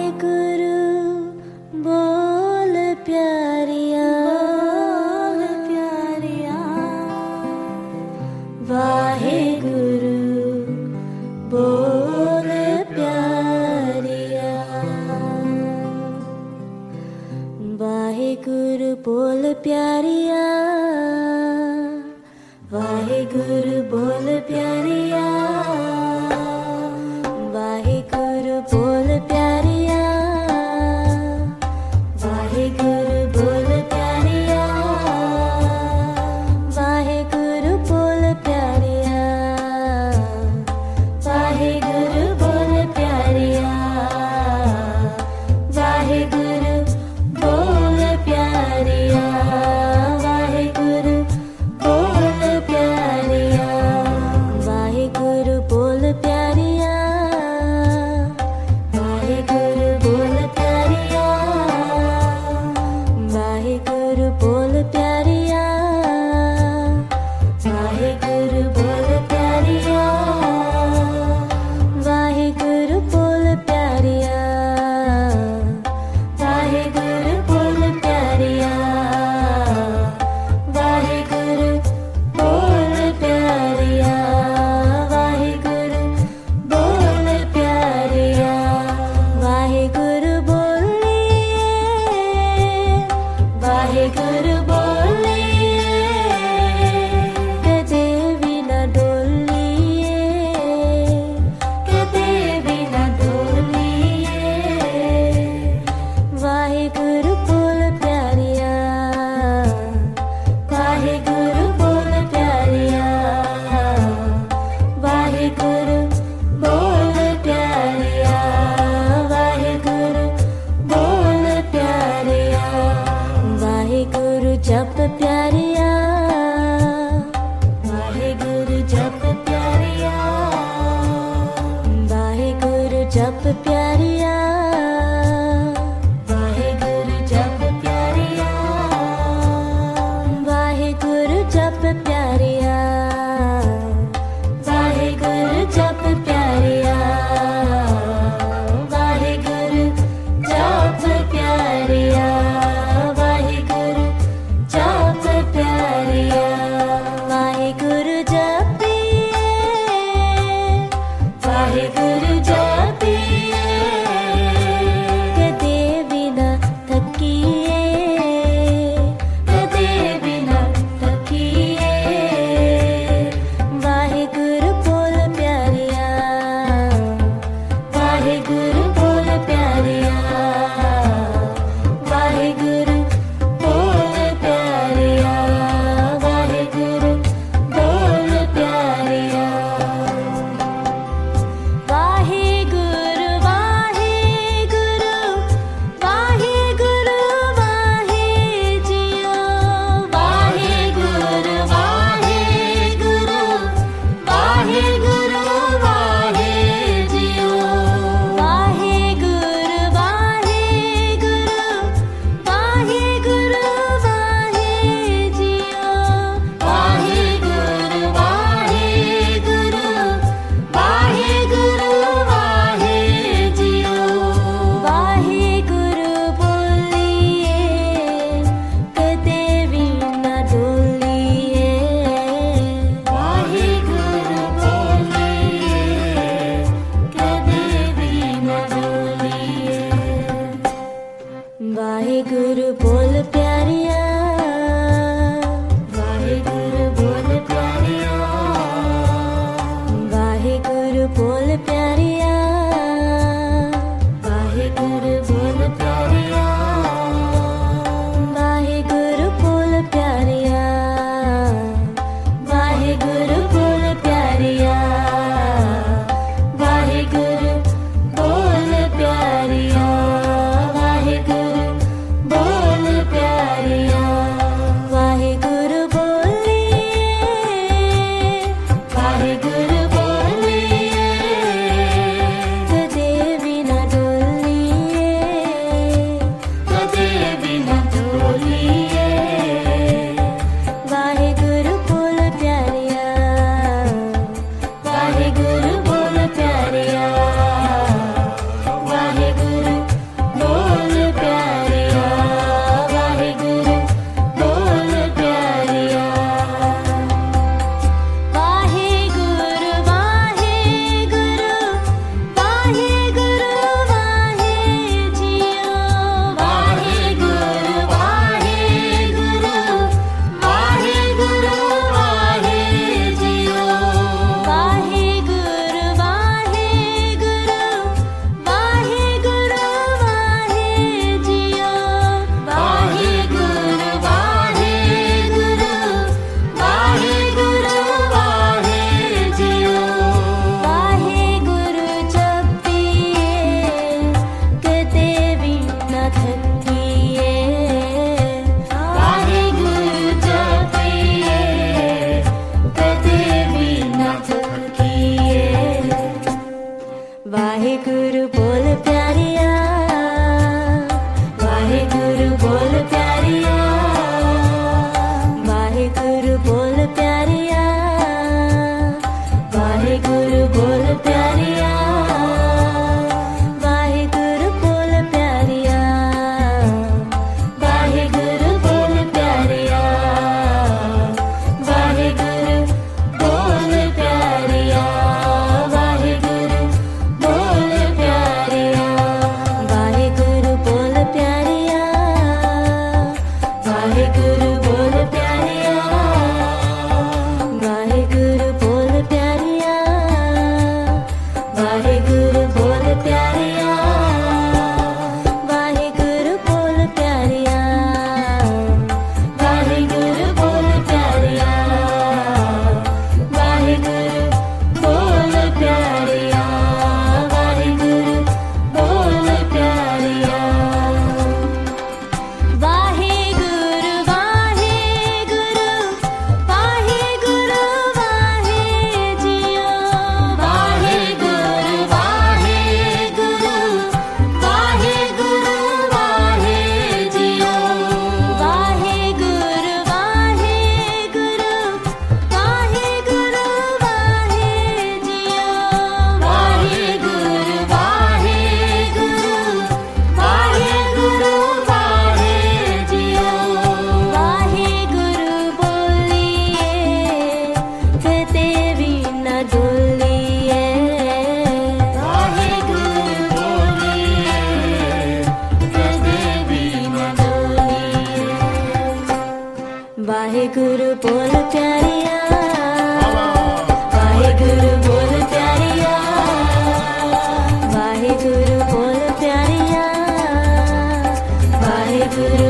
वाहेगुरु बोल प्यारिया, वाहेगुरु बोल प्यारिया, वाहेगुरु बोल प्यारिया, वाहेगुरु बोल प्यारिया, वाहेगुरु बोल प्यारिया, वाहेगुरु बोल प्यारिया, वाहेगुरु बोल प्यारिया, वाहेगुरु बोल प्यारिया, वाहेगुरु बोल प्यारिया, वाहेगुरु थकिए वाहेगुरु जपिए कदे भी ना थकिए वाहेगुरु बोल प्यारिया वाहेगुरु बोल प्यारिया वाहेगुरु बोल प्यारिया वाहेगुरु बोल प्यारिया वाहेगुरु बोल प्यारिया वाहेगुरु बोल प्यारिया वाहेगुरु बोल प्यारिया वाहेगुरु बोल प्यारिया वाहेगुरु बोल प्यारिया वाहेगुरु बोल प्यारिया वाहेगुरु बोल प्यारिया वाहेगुरु बोल प्यारिया वाहेगुरु बोल प्यारिया वाहेगुरु बोल प्यारिया वाहेगुरु बोल प्यारिया वाहेगुरु बोल प्यारिया वाहेगुरु वाहेगुरु वाहेगुरु वाहे जियो वाहेगुरु वाहेगुरु वाहेगुरु वाहे जियो वाहेगुरु वाहेगुरु वाहेगुरु वाहे जियो वाहेगुरु वाहेगुरु वाहेगुरु वाहे जियो वाहेगुरु बोलिए कदे भी न डोलिए वाहेगुरु बोलिए कदे भी न डोलिए वाहेगुरु बोल प्यारिया वाहेगुरु बोल प्यारिया वाहेगुरु बोल प्यारिया वाहेगुरु